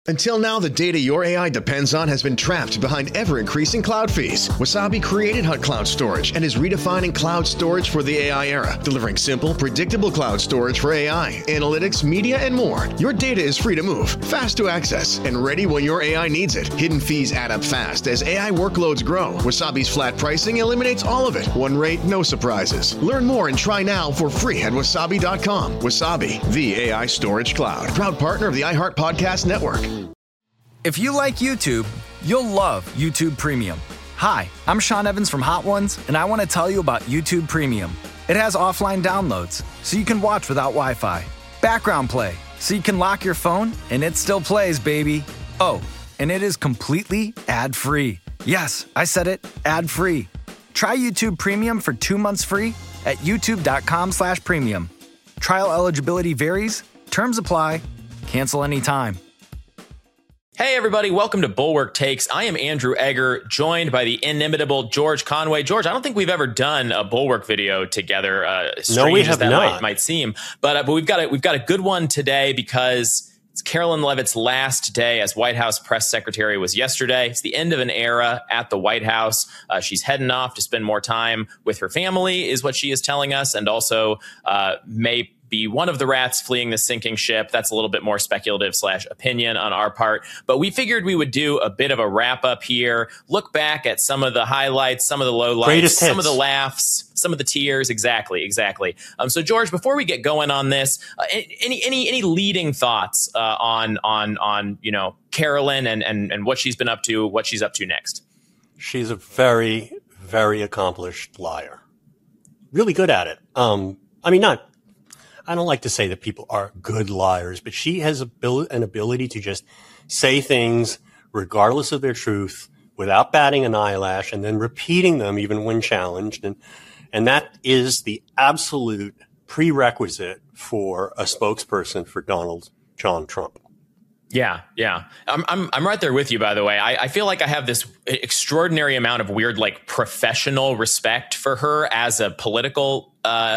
Until now, the data your AI depends on has been trapped behind ever-increasing cloud fees. Wasabi created Hut Cloud Storage and is redefining cloud storage for the AI era, delivering simple, predictable cloud storage for AI, analytics, media, and more. Your data is free to move, fast to access, and ready when your AI needs it. Hidden fees add up fast as AI workloads grow. Wasabi's flat pricing eliminates all of it. One rate, no surprises. Learn more and try now for free at wasabi.com. Wasabi, the AI storage cloud. Proud partner of the iHeart Podcast Network. If you like YouTube, you'll love YouTube Premium. Hi, I'm Sean Evans from Hot Ones, and I want to tell you about YouTube Premium. It has offline downloads, so you can watch without Wi-Fi. Background play, so you can lock your phone, and it still plays, baby. Oh, and it is completely ad-free. Yes, I said it, ad-free. Try YouTube Premium for 2 months free at youtube.com/premium. Trial eligibility varies. Terms apply. Cancel anytime. Hey, everybody. Welcome to Bulwark Takes. I am Andrew Egger, joined by the inimitable George Conway. George, I don't think we've ever done a Bulwark video together. No, we have not. Might seem. But we've got a good one today because it's Karoline Leavitt's last day as White House press secretary was yesterday. It's the end of an era at the White House. She's heading off to spend more time with her family, is what she is telling us, and also may be one of the rats fleeing the sinking ship. That's a little bit more speculative / opinion on our part. But we figured we would do a bit of a wrap up here, look back at some of the highlights, some of the lowlights, some of the laughs, some of the tears. Exactly. So George, before we get going on this, any leading thoughts on Karoline and what she's been up to, what she's up to next? She's a very, very accomplished liar. Really good at it. I don't like to say that people are good liars, but she has an ability to just say things regardless of their truth without batting an eyelash and then repeating them even when challenged. And that is the absolute prerequisite for a spokesperson for Donald John Trump. Yeah. I'm right there with you, by the way. I feel like I have this extraordinary amount of weird, professional respect for her as a political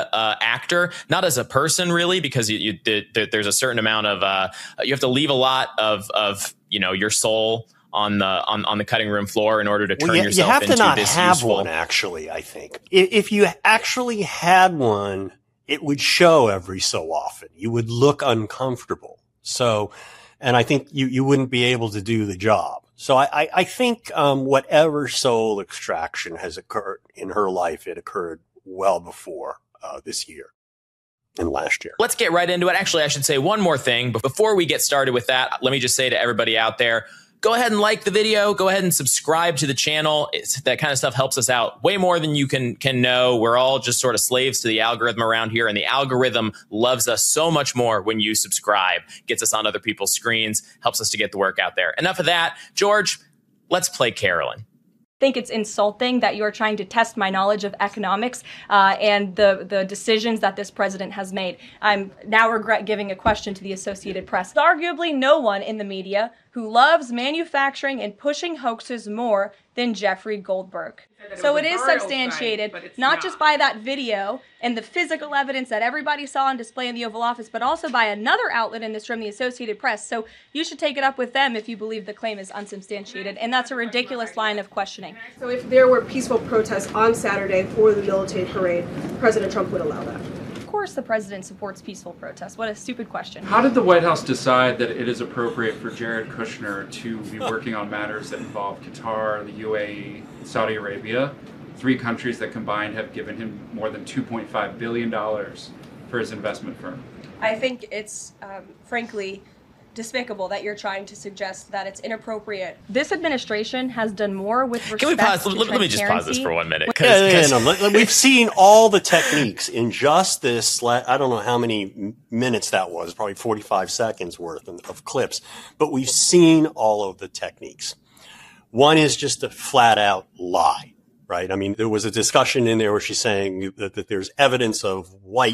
actor, not as a person, really, because there's a certain amount of you have to leave a lot of your soul on the cutting room floor in order to turn yourself into this useful. You have to not have one, actually, I think. If you actually had one, it would show every so often. You would look uncomfortable. And I think you wouldn't be able to do the job. So I think whatever soul extraction has occurred in her life, it occurred well before this year and last year. Let's get right into it. Actually, I should say one more thing. But before we get started with that, let me just say to everybody out there, go ahead and like the video. Go ahead and subscribe to the channel. That kind of stuff helps us out way more than you can know. We're all just sort of slaves to the algorithm around here, and the algorithm loves us so much more when you subscribe. Gets us on other people's screens, helps us to get the work out there. Enough of that. George, let's play Karoline. I think it's insulting that you are trying to test my knowledge of economics and the decisions that this president has made. I'm now regret giving a question to the Associated Press. There's arguably no one in the media who loves manufacturing and pushing hoaxes more than Jeffrey Goldberg. So it is substantiated, not just by that video and the physical evidence that everybody saw on display in the Oval Office, but also by another outlet in this room, the Associated Press. So you should take it up with them if you believe the claim is unsubstantiated. And that's a ridiculous line of questioning. So if there were peaceful protests on Saturday for the military parade, President Trump would allow that? Of course the president supports peaceful protests. What a stupid question. How did the White House decide that it is appropriate for Jared Kushner to be working on matters that involve Qatar, the UAE, Saudi Arabia, 3 countries that combined have given him more than $2.5 billion for his investment firm? I think it's, frankly, despicable that you're trying to suggest that it's inappropriate. This administration has done more with respect Can we pause? to Let me just pause this for 1 minute. We've seen all the techniques in just this. I don't know how many minutes that was, probably 45 seconds worth of clips, but we've seen all of the techniques. One is just a flat out lie. Right. I mean, there was a discussion in there where she's saying that there's evidence of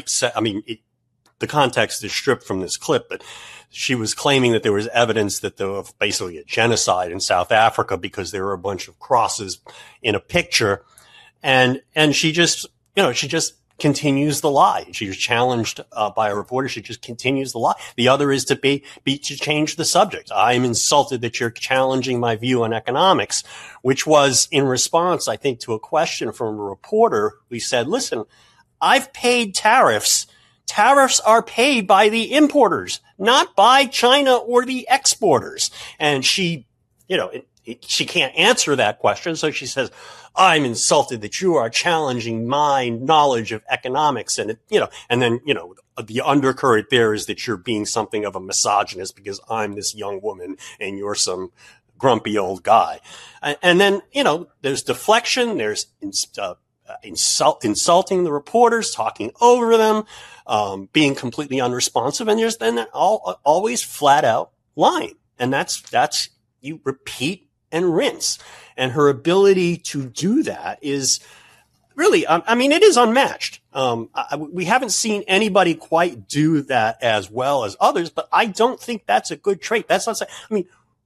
the context is stripped from this clip, but she was claiming that there was evidence that there was basically a genocide in South Africa because there were a bunch of crosses in a picture. And she just continues the lie. She's challenged by a reporter. She just continues the lie. The other is to change the subject. I'm insulted that you're challenging my view on economics, which was in response, I think, to a question from a reporter who said, listen, I've paid tariffs. Tariffs are paid by the importers, not by China or the exporters. And she, she can't answer that question. So she says, I'm insulted that you are challenging my knowledge of economics. And, and then, the undercurrent there is that you're being something of a misogynist because I'm this young woman and you're some grumpy old guy. And then, there's deflection. There's insulting the reporters, talking over them, being completely unresponsive. And there's then always flat out lying. And that's you repeat and rinse. And her ability to do that is really, it is unmatched. We haven't seen anybody quite do that as well as others, but I don't think that's a good trait. That's not saying,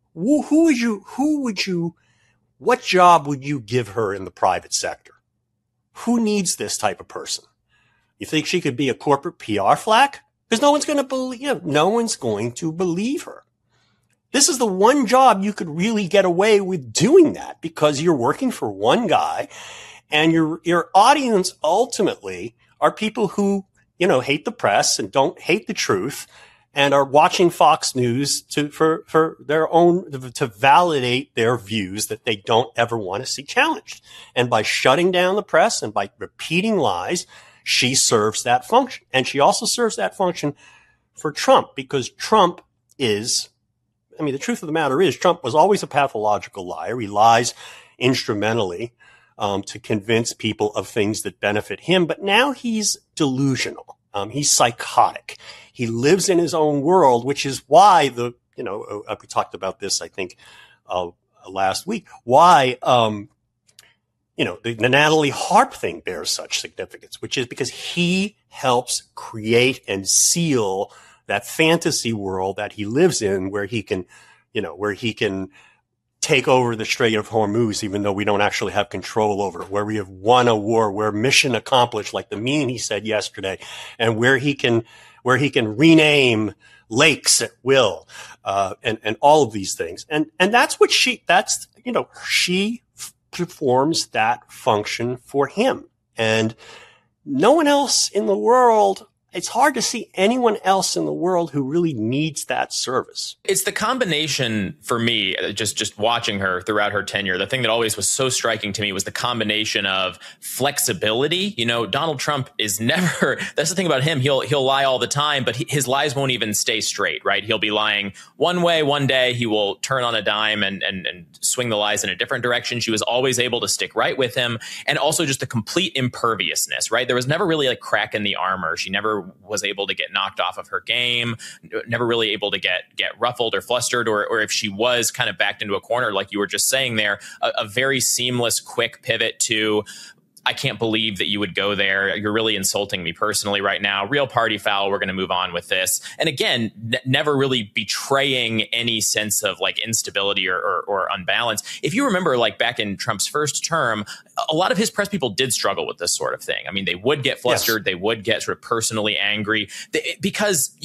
what job would you give her in the private sector? Who needs this type of person? You think she could be a corporate PR flack? Because no one's going to believe her. This is the one job you could really get away with doing that because you're working for one guy and your audience ultimately are people who, hate the press and don't hate the truth and are watching Fox News for their own, to validate their views that they don't ever want to see challenged. And by shutting down the press and by repeating lies, she serves that function. And she also serves that function for Trump because Trump is, the truth of the matter is Trump was always a pathological liar. He lies instrumentally to convince people of things that benefit him. But now he's delusional. He's psychotic. He lives in his own world, which is why we talked about this, I think, last week, why, the Natalie Harp thing bears such significance, which is because he helps create and seal that fantasy world that he lives in where he can take over the Strait of Hormuz, even though we don't actually have control over it, where we have won a war, where mission accomplished, like the meme he said yesterday, and where he can rename lakes at will, and all of these things. And that's what she performs that function for him. And no one else in the world, it's hard to see anyone else in the world who really needs that service. It's the combination for me, just watching her throughout her tenure. The thing that always was so striking to me was the combination of flexibility. Donald Trump is never, that's the thing about him. He'll lie all the time, but his lies won't even stay straight, right? He'll be lying one way, one day he will turn on a dime and swing the lies in a different direction. She was always able to stick right with him. And also just the complete imperviousness, right? There was never really a crack in the armor. She never was able to get knocked off of her game, never really able to get ruffled or flustered, or if she was kind of backed into a corner, like you were just saying there, a very seamless, quick pivot to, I can't believe that you would go there. You're really insulting me personally right now. Real party foul. We're going to move on with this. And again, never really betraying any sense of like instability or unbalance. If you remember, like back in Trump's first term, a lot of his press people did struggle with this sort of thing. They would get flustered. Yes. They would get sort of personally angry because,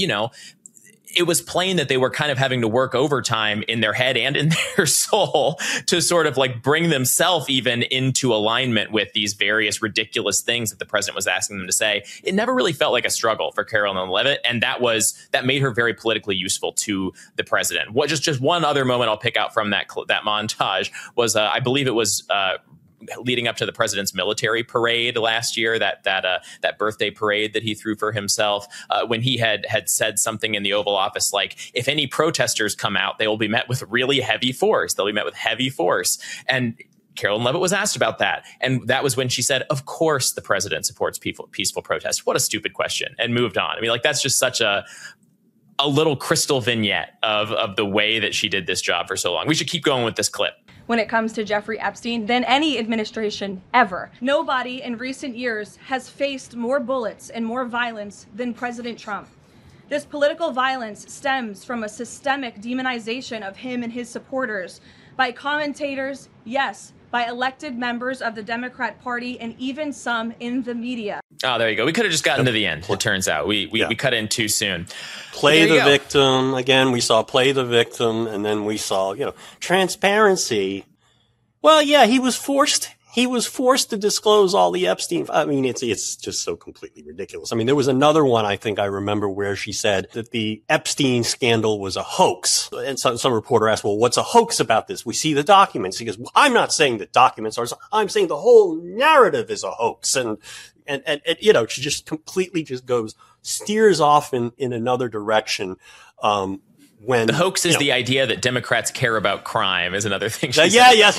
it was plain that they were kind of having to work overtime in their head and in their soul to sort of like bring themselves even into alignment with these various ridiculous things that the president was asking them to say. It never really felt like a struggle for Carolyn Leavitt. And that made her very politically useful to the president. Just one other moment I'll pick out from that montage was, I believe it was, leading up to the president's military parade last year, that birthday parade that he threw for himself, when he had said something in the Oval Office like, if any protesters come out, they will be met with really heavy force. They'll be met with heavy force. And Carolyn Leavitt was asked about that. And that was when she said, of course, the president supports peaceful protest. What a stupid question. And moved on. That's just such a little crystal vignette of the way that she did this job for so long. We should keep going with this clip. When it comes to Jeffrey Epstein than any administration ever. Nobody in recent years has faced more bullets and more violence than President Trump. This political violence stems from a systemic demonization of him and his supporters by commentators, yes, by elected members of the Democrat Party and even some in the media. Oh, there you go. We could have just gotten to the end, it turns out. We cut in too soon. Play the victim. Again, we saw play the victim, and then we saw, transparency. Well, yeah, he was forced to disclose all the Epstein. I mean, it's just so completely ridiculous. I mean, there was another one I think I remember where she said that the Epstein scandal was a hoax. And some reporter asked, well, what's a hoax about this? We see the documents. He goes, well, I'm not saying the documents are, I'm saying the whole narrative is a hoax. And she just completely steers off in another direction. When the hoax is the idea that Democrats care about crime is another thing. Yes.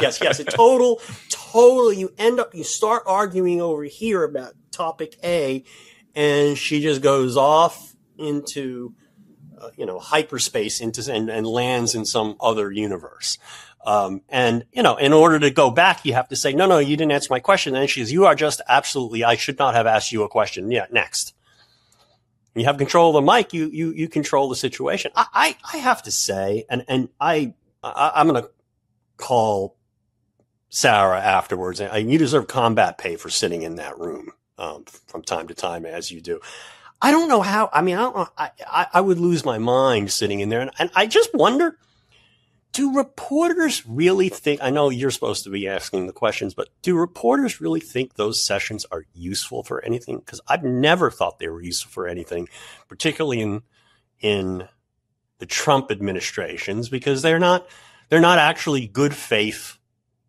You start arguing over here about topic A, and she just goes off into, hyperspace and lands in some other universe. In order to go back, you have to say, no, you didn't answer my question. And she says, you are just absolutely, I should not have asked you a question. Yeah, next. You have control of the mic. You control the situation. I have to say, and I'm going to call Sarah afterwards. And you deserve combat pay for sitting in that room from time to time, as you do. I don't know how. I mean, I don't know. I would lose my mind sitting in there, and I just wonder. Do reporters really think, I know you're supposed to be asking the questions, but do reporters really think those sessions are useful for anything? Because I've never thought they were useful for anything, particularly in the Trump administrations, because they're not actually good faith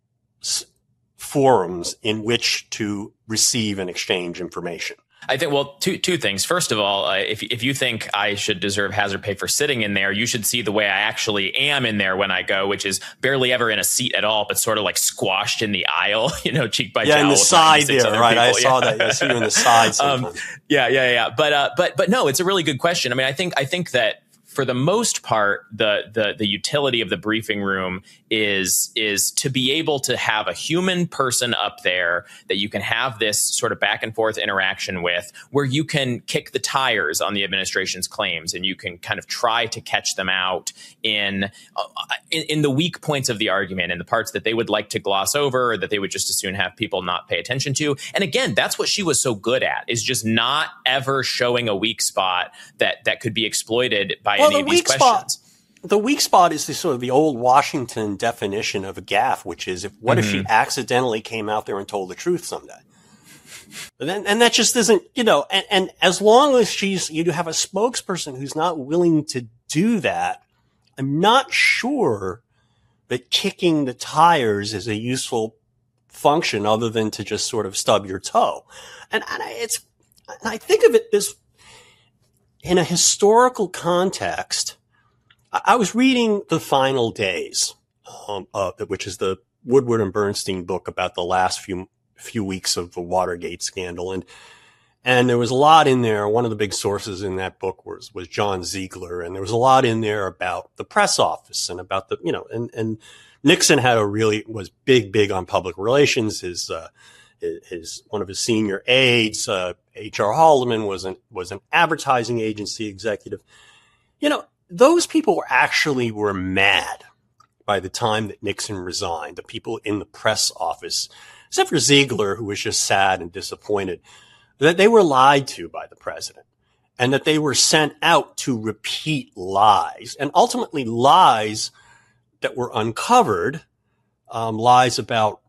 forums in which to receive and exchange information. I think, well, two things. First of all, if you think I should deserve hazard pay for sitting in there, you should see the way I actually am in there when I go, which is barely ever in a seat at all, but sort of like squashed in the aisle, cheek by jowl. Yeah, in the side there, right? People. I saw that. I see you in the side sometimes. Yeah. But no, it's a really good question. I mean, I think that for the most part, the utility of the briefing room is to be able to have a human person up there that you can have this sort of back and forth interaction with, where you can kick the tires on the administration's claims and you can kind of try to catch them out in the weak points of the argument and the parts that they would like to gloss over or that they would just as soon have people not pay attention to. And again, that's what she was so good at, is just not ever showing a weak spot that could be exploited by any of these questions. The weak spot is the old Washington definition of a gaffe, which is if she accidentally came out there and told the truth someday. And that just isn't, and as long as you have a spokesperson who's not willing to do that, I'm not sure that kicking the tires is a useful function other than to just sort of stub your toe. And I think of it this in a historical context. I was reading The Final Days, which is the Woodward and Bernstein book about the last few weeks of the Watergate scandal. And there was a lot in there. One of the big sources in that book was John Ziegler. And there was a lot in there about the press office and about and Nixon was big on public relations. His one of his senior aides, H.R. Haldeman, was an advertising agency executive. Those people were mad by the time that Nixon resigned. The people in the press office, except for Ziegler, who was just sad and disappointed, that they were lied to by the president and that they were sent out to repeat lies, and ultimately lies that were uncovered, lies about,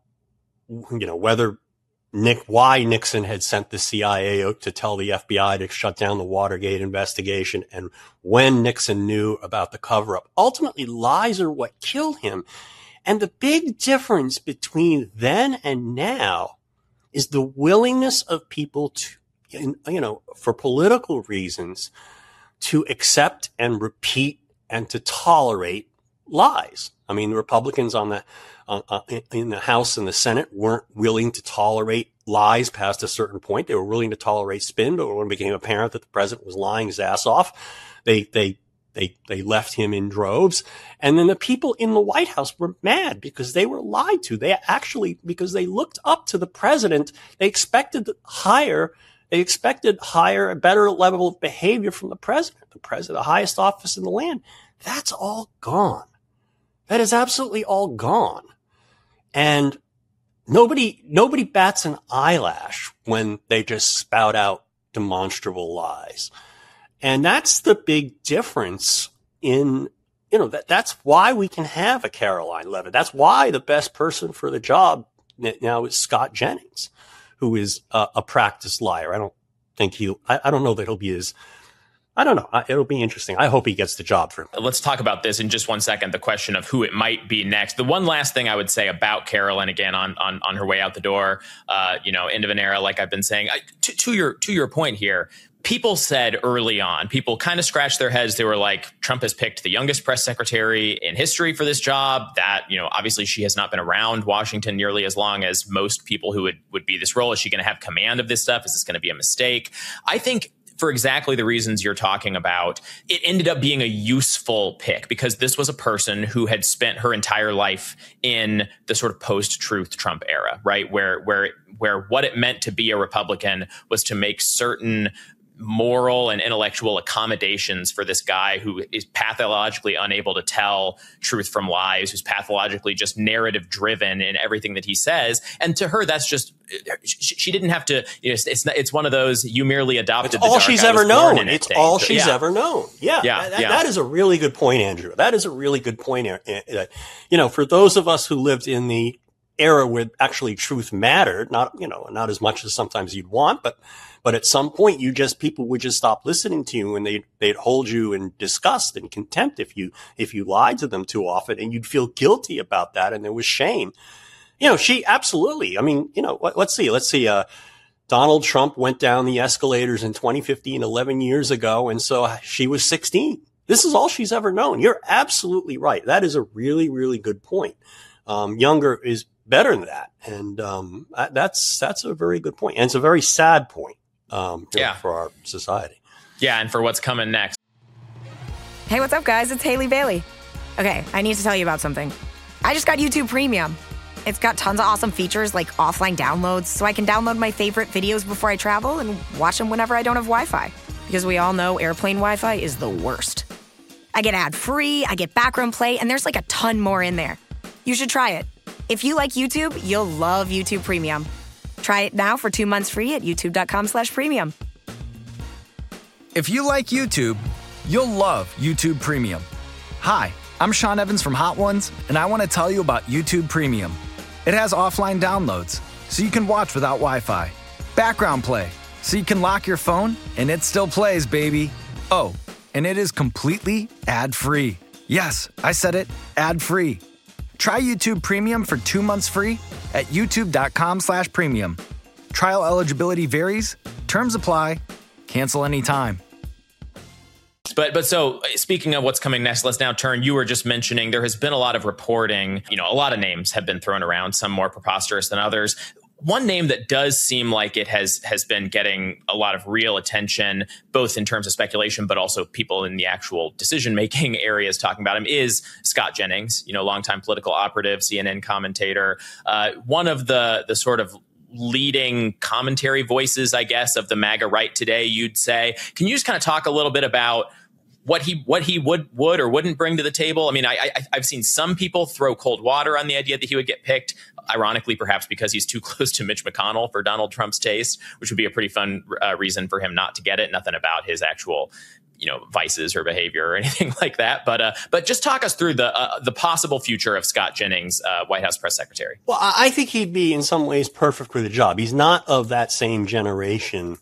why Nixon had sent the CIA to tell the FBI to shut down the Watergate investigation, and when Nixon knew about the cover-up. Ultimately, lies are what killed him. And the big difference between then and now is the willingness of people to, for political reasons, to accept and repeat and to tolerate lies. I mean, the Republicans in the House and the Senate weren't willing to tolerate lies past a certain point. They were willing to tolerate spin, but when it became apparent that the president was lying his ass off, they left him in droves. And then the people in the White House were mad because they were lied to. Because they looked up to the president, they expected higher, a better level of behavior from the president, the highest office in the land. That's all gone. That is absolutely all gone. And nobody bats an eyelash when they just spout out demonstrable lies. And that's the big difference in, that's why we can have a Caroline Leavitt. That's why the best person for the job now is Scott Jennings, who is a practiced liar. I don't know that he'll be I don't know. It'll be interesting. I hope he gets the job for him. Let's talk about this in just 1 second, the question of who it might be next. The one last thing I would say about Caroline, again, on her way out the door, end of an era, like I've been saying, to your point here, people said early on, people kind of scratched their heads. They were like, Trump has picked the youngest press secretary in history for this job. That, obviously she has not been around Washington nearly as long as most people who would be this role. Is she going to have command of this stuff? Is this going to be a mistake? I think for exactly the reasons you're talking about, it ended up being a useful pick because this was a person who had spent her entire life in the sort of post-truth Trump era, right? Where what it meant to be a Republican was to make certain moral and intellectual accommodations for this guy who is pathologically unable to tell truth from lies, who's pathologically just narrative driven in everything that he says. And to her, that's just, she didn't have to, it's one of those, you merely adopted it's all she's ever known. It's all she's ever known. Yeah. That is a really good point, Andrew. That is a really good point. For those of us who lived in the era where actually truth mattered, not as much as sometimes you'd want, but at some point people would just stop listening to you and they'd hold you in disgust and contempt if you lied to them too often, and you'd feel guilty about that. And there was shame. She absolutely, let's see. Donald Trump went down the escalators in 2015, 11 years ago. And so she was 16. This is all she's ever known. You're absolutely right. That is a really, really good point. Younger is better than that. And, that's a very good point. And it's a very sad point. For our society. Yeah, and for what's coming next. Hey, what's up, guys? It's Haley Bailey. Okay, I need to tell you about something. I just got YouTube Premium. It's got tons of awesome features like offline downloads, so I can download my favorite videos before I travel and watch them whenever I don't have Wi-Fi. Because we all know airplane Wi-Fi is the worst. I get ad-free, I get background play, and there's like a ton more in there. You should try it. If you like YouTube, you'll love YouTube Premium. Try it now for 2 months free at youtube.com/premium. If you like YouTube, you'll love YouTube Premium. Hi, I'm Sean Evans from Hot Ones, and I want to tell you about YouTube Premium. It has offline downloads, so you can watch without Wi-Fi. Background play, so you can lock your phone, and it still plays, baby. Oh, and it is completely ad-free. Yes, I said it, ad-free. Try YouTube Premium for 2 months free at youtube.com/premium. Trial eligibility varies. Terms apply. Cancel anytime. But so speaking of what's coming next, let's now turn. You were just mentioning there has been a lot of reporting. A lot of names have been thrown around, some more preposterous than others. One name that does seem like it has been getting a lot of real attention, both in terms of speculation, but also people in the actual decision-making areas talking about him, is Scott Jennings, longtime political operative, CNN commentator, one of the sort of leading commentary voices, I guess, of the MAGA right today, you'd say. Can you just kind of talk a little bit about what he would or wouldn't bring to the table? I mean, I've seen some people throw cold water on the idea that he would get picked, ironically, perhaps because he's too close to Mitch McConnell for Donald Trump's taste, which would be a pretty fun reason for him not to get it. Nothing about his actual, vices or behavior or anything like that. But just talk us through the possible future of Scott Jennings, White House press secretary. Well, I think he'd be in some ways perfect for the job. He's not of that same generation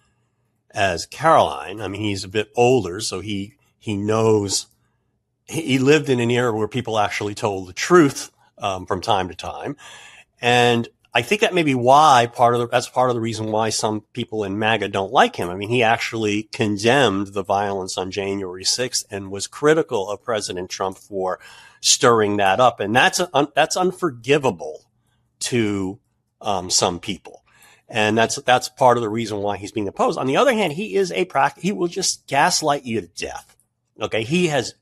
as Caroline. I mean, he's a bit older, so he knows he lived in an era where people actually told the truth from time to time. And I think that may be why that's part of the reason why some people in MAGA don't like him. I mean, he actually condemned the violence on January 6th and was critical of President Trump for stirring that up. And that's unforgivable to some people. And that's part of the reason why he's being opposed. On the other hand, he will just gaslight you to death. Okay. He has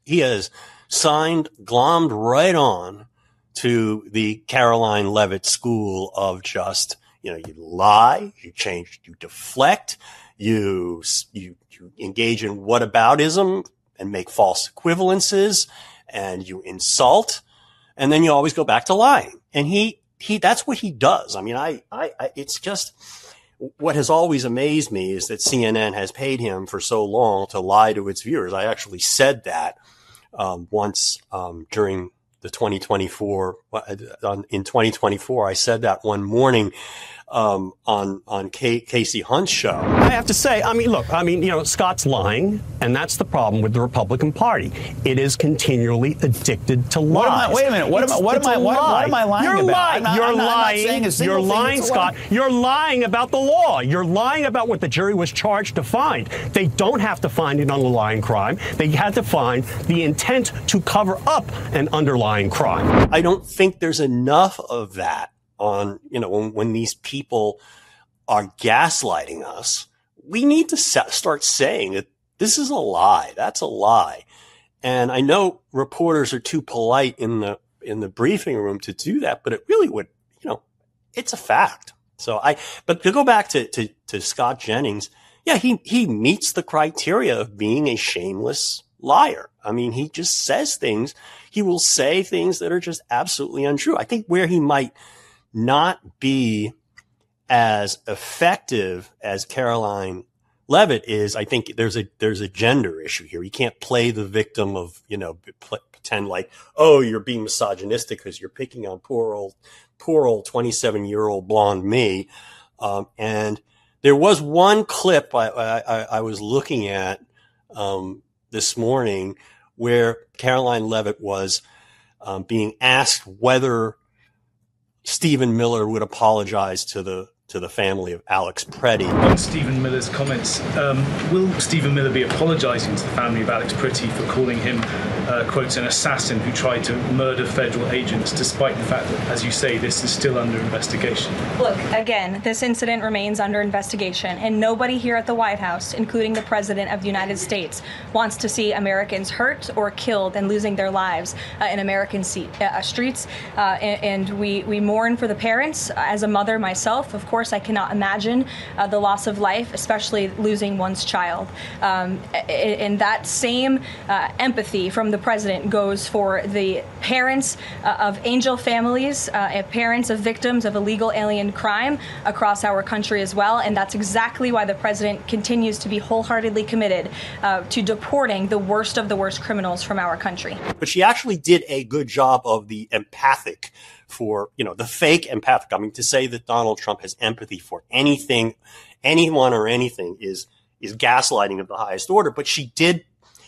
glommed right on to the Caroline Leavitt school of just, you lie, you deflect, you engage in whataboutism and make false equivalences, and you insult, and then you always go back to lying. And he that's what he does. I mean, it's just what has always amazed me is that CNN has paid him for so long to lie to its viewers. I actually said that once during the 2024 in 2024. I said that one morning on Casey Hunt's show. I have to say, Scott's lying, and that's the problem with the Republican Party. It is continually addicted to lies. Wait a minute. What am I lying You're about? lying. You're lying, Scott. You're lying about the law. You're lying about what the jury was charged to find. They don't have to find an underlying crime. They had to find the intent to cover up an underlying crime. I don't think there's enough of that. When these people are gaslighting us, we need to start saying that this is a lie. That's a lie. And I know reporters are too polite in the briefing room to do that, but it really would, it's a fact. But to go back to Scott Jennings, yeah, he meets the criteria of being a shameless liar. I mean, he just says things. He will say things that are just absolutely untrue. I think where he might not be as effective as Karoline Leavitt is, I think there's a gender issue here. You can't play the victim of, pretend like, oh, you're being misogynistic because you're picking on poor old 27-year-old blonde me. And there was one clip I was looking at this morning where Karoline Leavitt was being asked whether Stephen Miller would apologize to the family of Alex Pretty. On Stephen Miller's comments, will Stephen Miller be apologising to the family of Alex Pretty for calling him, quotes, an assassin who tried to murder federal agents, despite the fact that, as you say, this is still under investigation? Look, again, this incident remains under investigation, and nobody here at the White House, including the President of the United States, wants to see Americans hurt or killed and losing their lives in American streets. And we mourn for the parents. As a mother myself, of course, I cannot imagine the loss of life, especially losing one's child. And that same empathy from the president goes for the parents of angel families, parents of victims of illegal alien crime across our country as well. And that's exactly why the president continues to be wholeheartedly committed to deporting the worst of the worst criminals from our country. But she actually did a good job of the empathic for, the fake empathic. I mean, to say that Donald Trump has empathy for anything, anyone or anything is gaslighting of the highest order. But she did,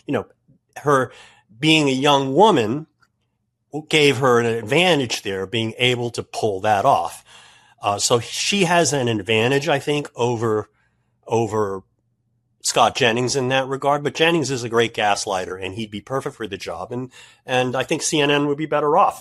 her being a young woman gave her an advantage there, being able to pull that off. So she has an advantage, I think, over Scott Jennings in that regard, but Jennings is a great gaslighter and he'd be perfect for the job. And I think CNN would be better off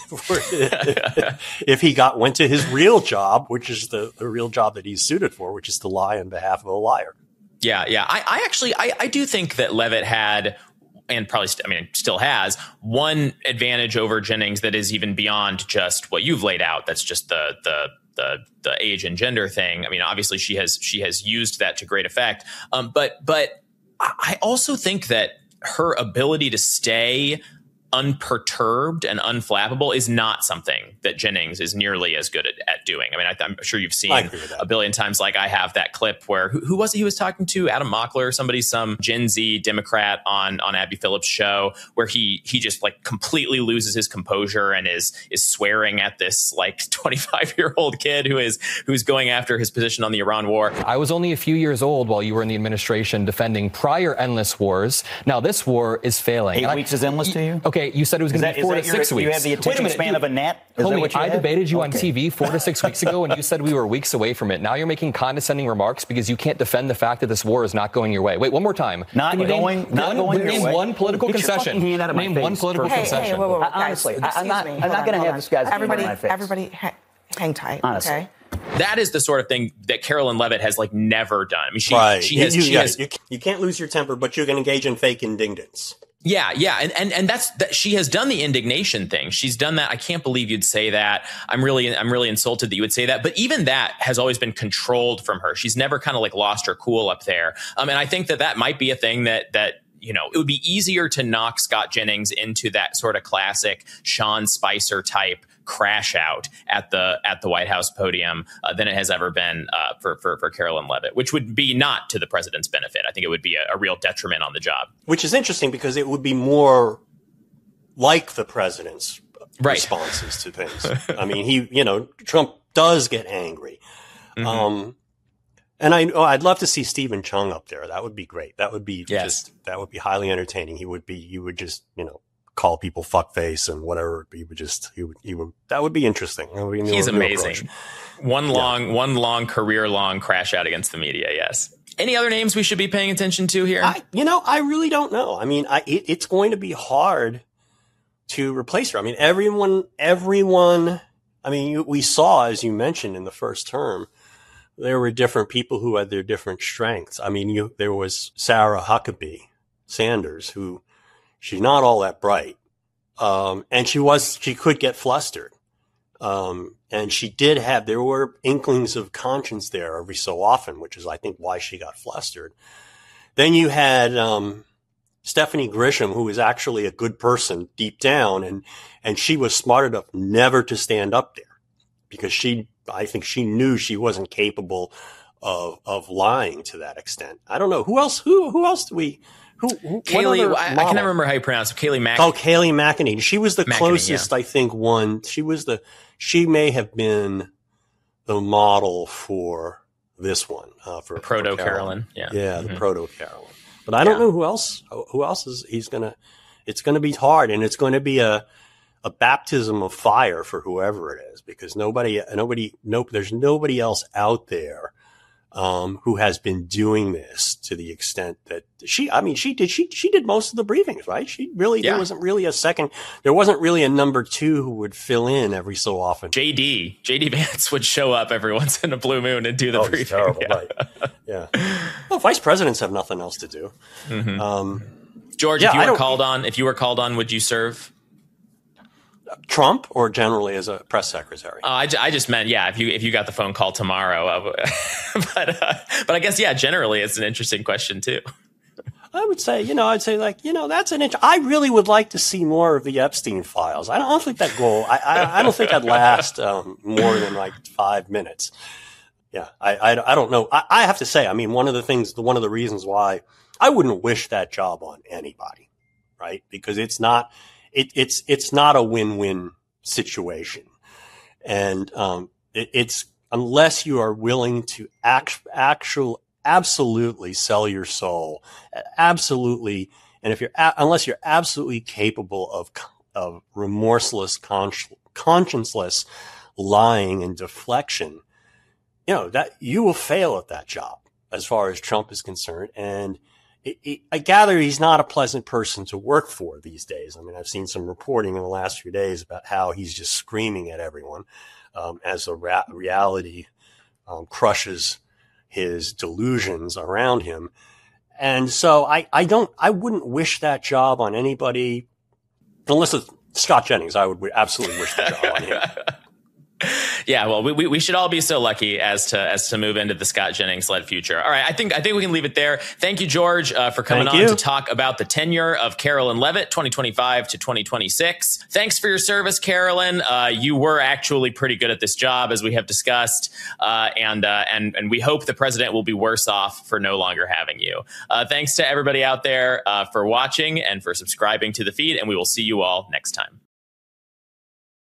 if he went to his real job, which is the real job that he's suited for, which is to lie on behalf of a liar. Yeah. I do think that Leavitt had, and probably, still has, one advantage over Jennings that is even beyond just what you've laid out. That's just the age and gender thing. I mean, obviously she has used that to great effect. But I also think that her ability to stay unperturbed and unflappable is not something that Jennings is nearly as good at doing. I mean, I'm sure you've seen a billion times, like I have, that clip where who was it he was talking to? Adam Mockler or somebody, some Gen Z Democrat on Abby Phillips' show, where he just like completely loses his composure and is swearing at this like 25-year-old kid who's going after his position on the Iran war. I was only a few years old while you were in the administration defending prior endless wars. Now this war is failing. 8 weeks is endless to you? Okay, you said it was going to be 4 to 6 weeks. You have the attention span of a gnat? Homie, I debated you on TV 4 to 6 weeks ago, and you said we were weeks away from it. Now you're making condescending remarks because you can't defend the fact that this war is not going your way. Wait, one more time. Not going your way. One political concession. Name one political concession. Whoa. Honestly, I'm not going to have this guy's in my face. Everybody, hang tight. Honestly. Okay. That is the sort of thing that Karoline Leavitt has like never done. I mean, you can't lose your temper, but you can engage in fake indignance. Yeah. And that's that. She has done the indignation thing. She's done that. I can't believe you'd say that. I'm really insulted that you would say that. But even that has always been controlled from her. She's never kind of like lost her cool up there. And I think that might be a thing that it would be easier to knock Scott Jennings into that sort of classic Sean Spicer type crash out at the White House podium than it has ever been for Carolyn Leavitt, which would be not to the president's benefit. I think it would be a real detriment on the job. Which is interesting because it would be more like the president's responses to things. I mean, Trump does get angry. Mm-hmm. And I'd love to see Stephen Chung up there. That would be great. That would be that would be highly entertaining. You would just, call people fuckface and whatever. He would, that would be interesting. He's amazing. One long career long crash out against the media. Yes. Any other names we should be paying attention to here? I really don't know. I mean, it's going to be hard to replace her. I mean, everyone, we saw, as you mentioned in the first term, there were different people who had their different strengths. I mean, there was Sarah Huckabee Sanders, who she's not all that bright. And she could get flustered. And there were inklings of conscience there every so often, which is, I think, why she got flustered. Then you had, Stephanie Grisham, who is actually a good person deep down, and she was smart enough never to stand up there because I think she knew she wasn't capable of lying to that extent. I don't know who else do we. Kayleigh, I can never remember how you pronounce it. Kayleigh McEnany. Oh, Kayleigh McEnany. She was the closest, I think, one. She may have been the model for this one, for Proto Carolyn. Yeah, the Proto Carolyn. But I don't know who else it's going to be hard, and it's going to be a baptism of fire for whoever it is, because there's nobody else out there who has been doing this to the extent that she did most of the briefings, right? There wasn't really a number two who would fill in every so often. JD Vance would show up every once in a blue moon and do the briefing. Terrible, right. Yeah. Well, vice presidents have nothing else to do. Mm-hmm. George, if you were called on, would you serve? Trump, or generally as a press secretary? I just meant, if you got the phone call tomorrow. But I guess, generally it's an interesting question too. I would say, that's I really would like to see more of the Epstein files. I don't think that goal, I don't think I'd last more than like 5 minutes. Yeah, I don't know. I have to say, I mean, one of the reasons why I wouldn't wish that job on anybody, right? Because it's not a win-win situation. And, it's unless you are willing to absolutely sell your soul, absolutely. And unless you're absolutely capable of remorseless, conscienceless lying and deflection, that you will fail at that job as far as Trump is concerned. And I gather he's not a pleasant person to work for these days. I mean, I've seen some reporting in the last few days about how he's just screaming at everyone as the reality crushes his delusions around him. And so I wouldn't wish that job on anybody, unless it's Scott Jennings. I would absolutely wish the job on him. Yeah, well, we should all be so lucky as to move into the Scott Jennings-led future. All right, I think we can leave it there. Thank you, George, for coming on to talk about the tenure of Carolyn Leavitt, 2025 to 2026. Thanks for your service, Carolyn. You were actually pretty good at this job, as we have discussed, and we hope the president will be worse off for no longer having you. Thanks to everybody out there for watching and for subscribing to the feed, and we will see you all next time.